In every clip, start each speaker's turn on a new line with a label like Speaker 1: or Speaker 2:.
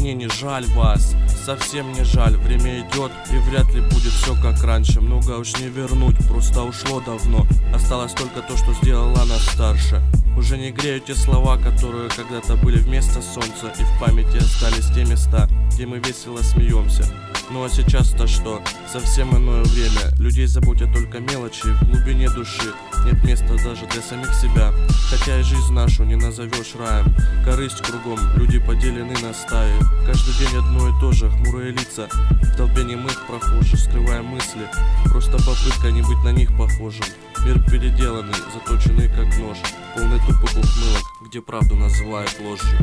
Speaker 1: мне не жаль вас, совсем не жаль. Время идет, и вряд ли будет все как раньше. Много уж не вернуть, просто ушло давно. Осталось только то, что сделала нас старше. Уже не греют те слова, которые когда-то были вместо солнца, и в памяти остались те места, где мы весело смеемся. Ну а сейчас-то что? Совсем иное время. Людей заботят только мелочи, в глубине души нет места даже для самих себя. Хотя и жизнь нашу не назовешь раем. Корысть кругом, люди поделены на стаи. Каждый день одно и то же, хмурые лица. В толпе немых прохожих, скрывая мысли. Просто попытка не быть на них похожим. Мир переделанный, заточенный как нож, полный тупых ухмылок, где правду называют ложью.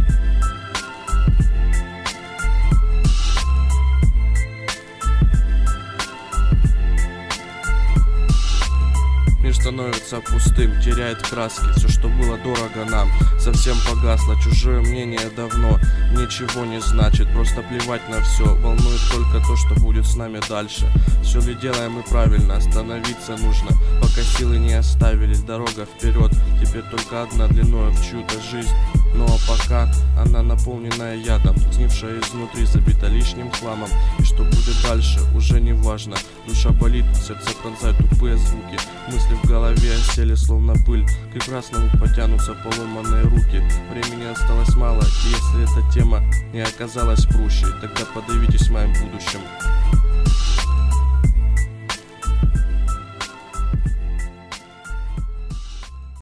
Speaker 1: Мир становится пустым, теряет краски. Все, что было дорого нам, совсем погасло. Чужое мнение давно ничего не значит. Просто плевать на все, волнует только то, что будет с нами дальше. Все ли делаем мы правильно, остановиться нужно, пока силы не оставили. Дорога вперед, теперь только одна длиною в чью-то жизнь. Ну а пока она наполненная ядом, снившая изнутри, забита лишним хламом. И что будет дальше, уже не важно. Душа болит, сердце пронзает тупые звуки. Мысли в голове осели словно пыль. К прекрасному потянутся поломанные руки. Времени осталось мало, и если эта тема не оказалась прущей, тогда подавитесь в моем будущем.